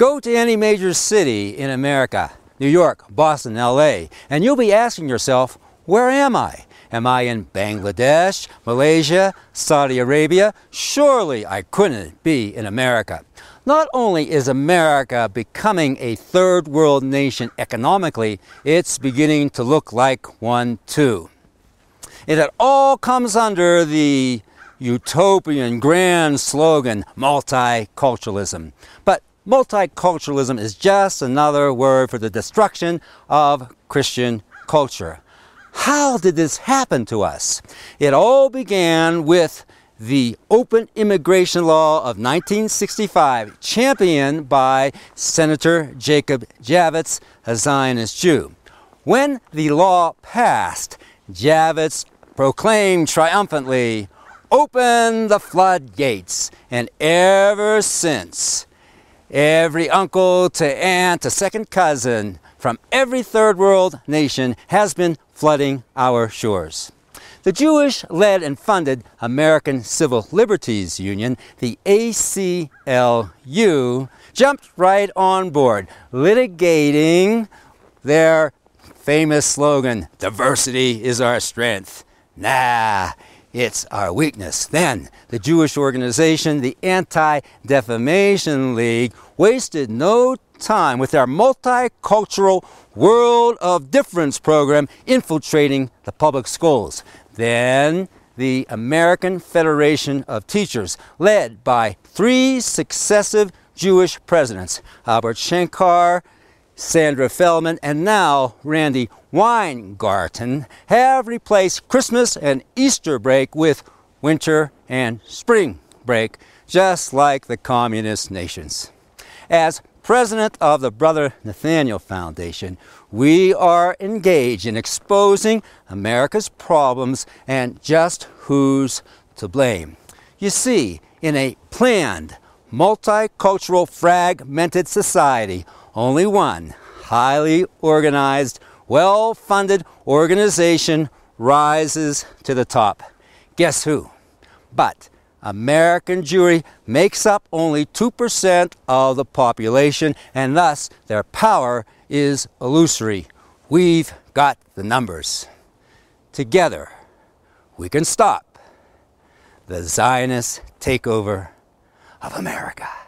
Go to any major city in America, New York, Boston, LA, and you'll be asking yourself, where am I? Am I in Bangladesh, Malaysia, Saudi Arabia? Surely I couldn't be in America. Not only is America becoming a third world nation economically, it's beginning to look like one too. It all comes under the utopian grand slogan, multiculturalism. But multiculturalism is just another word for the destruction of Christian culture. How did this happen to us? It all began with the open immigration law of 1965, championed by Senator Jacob Javits, a Zionist Jew. When the law passed, Javits proclaimed triumphantly, "Open the floodgates," and ever since, every uncle to aunt to second cousin from every third world nation has been flooding our shores. The Jewish-led and funded American Civil Liberties Union, the ACLU, jumped right on board, litigating their famous slogan, "Diversity is our strength." Nah, it's our weakness. Then, the Jewish organization, the Anti-Defamation League, wasted no time with our multicultural World of Difference program infiltrating the public schools. Then, the American Federation of Teachers, led by 3 successive Jewish presidents, Albert Shankar, Sandra Feldman, and now Randy Weingarten, have replaced Christmas and Easter break with winter and spring break, just like the communist nations. As president of the Brother Nathaniel Foundation, we are engaged in exposing America's problems and just who's to blame. You see, in a planned, multicultural, fragmented society, only one highly organized, well-funded organization rises to the top. Guess who? But American Jewry makes up only 2% of the population, and thus their power is illusory. We've got the numbers. Together, we can stop the Zionist takeover of America.